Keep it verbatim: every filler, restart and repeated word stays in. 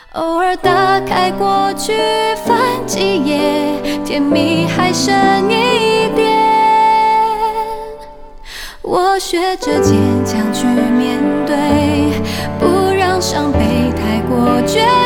偶尔打开过去，翻几页，甜蜜还剩一点。我学着坚强去面对，不让伤悲太过绝